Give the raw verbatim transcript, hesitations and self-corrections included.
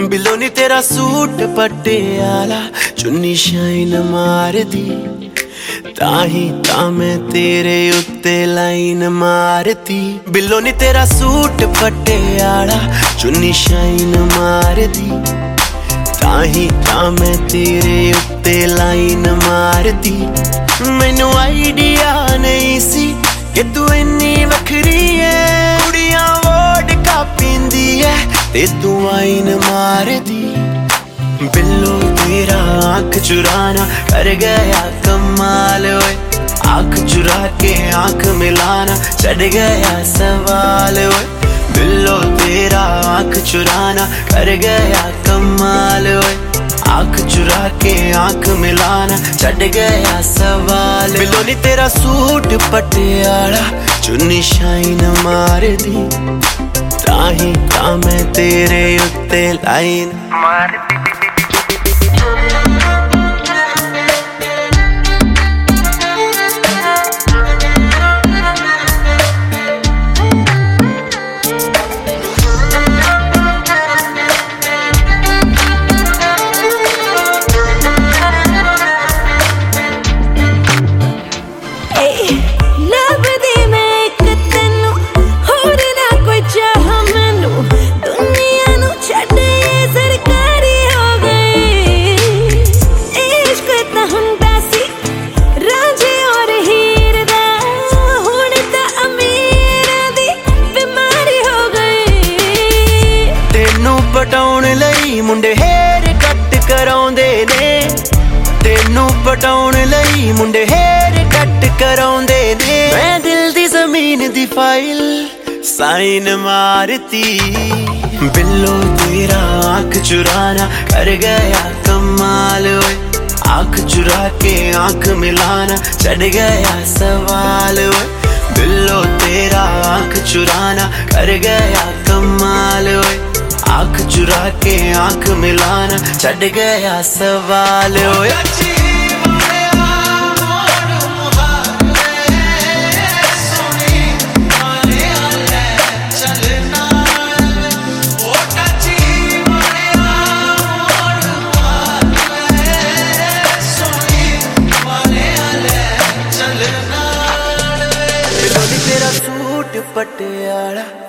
बिल्लो नी तेरा सूट पटियाला चुन्नी शाइन मार दी ताही ता मैं तेरे उत्ते लाइन मारती। बिल्लो नी तेरा सूट पटियाला चुन्नी शाइन मार दी ताही ता मैं तेरे उत्ते लाइन मारती। मैनू आइडिया नहीं सी कि तू इन्नी वखरी है, कुड़ियां वोडका पींदी है ते तू वाइन मार दी। बिल्लो तेरा आंख चुराना कर गया कमाल ओए, आंख चुरा के आंख मिलाना चढ़ गया सवाल ओए। बिल्लो तेरा आंख चुराना कर गया कमाल ओए, आंख चुरा के आंख मिलाना चढ़ गया सवाल। बिल्लो नी तेरा सूट पटियाला चुन्नी शाइन मार दी ताही ता मैं तेरे उत्ते लाइन मार दी। पटाउण लई मुंडे हेयर कट कराउंदे ने, तेनू पटाउण लई मुंडे हेयर कट कराउंदे ने। मैं दिल दी जमीन दी फाइल साइन मारती। बिल्लो तेरा आंख चुराना कर गया कमाल ओए, आंख चुरा के आंख मिलाना चढ़ गया सवाल ओए। बिल्लो तेरा आंख चुराना कर गया कमाल ओए, आंख चुरा के आंख मिलाना चढ़ गया सवाल ओए। तेरा सूट पटियाला